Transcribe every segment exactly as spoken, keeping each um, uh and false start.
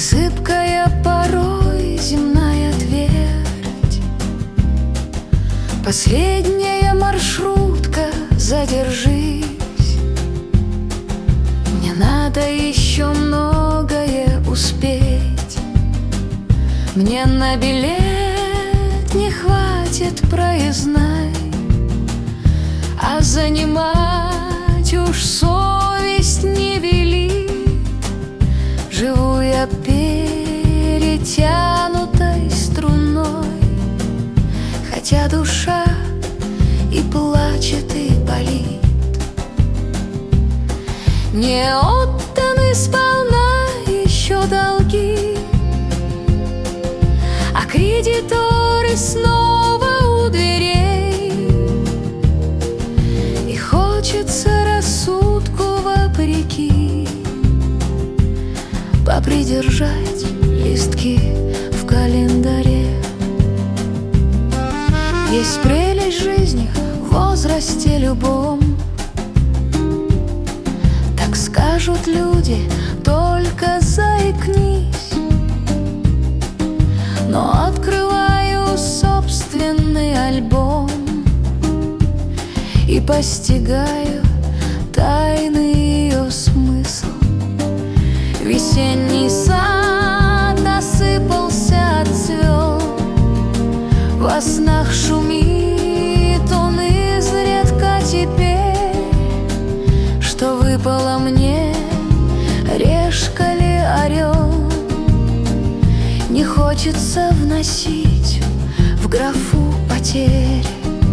зыбкая порой земная твердь. Последняя маршрутка, задержись. Мне надо еще многое успеть. Мне на билет не хватит проездной, а занимать уж совесть не велит. Живу я перетянутой струной, хотя душа и плачет, и болит. Не отданы сполна еще долги, а кредиторы снова у дверей. И хочется рассудку вопреки попридержать листки в календаре. Есть прелесть жизни в возрасте любом, так скажут люди, только заикнись. Но открываю собственный альбом и постигаю тайный ее смысл. Весенний сад осыпался, отцвел, во снах шумит он изредка теперь. Что выпало мне, решка ли орел, не хочется вносить в графу потерь.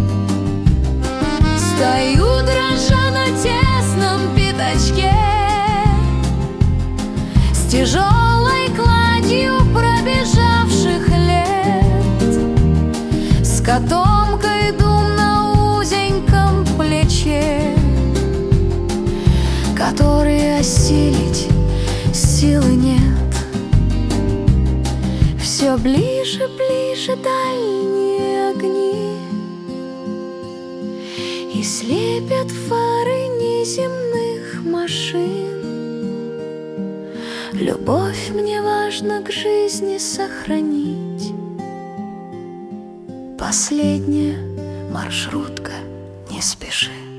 Стою дрожа на тесном пятачке, с тяжелой кладью пробежавших лет, с котомкой дум на узеньком плече, который осилить силы нет. Все ближе, ближе дальние огни, и слепят фары неземных машин. Любовь мне важно к жизни сохранить. Последняя маршрутка, не спеши.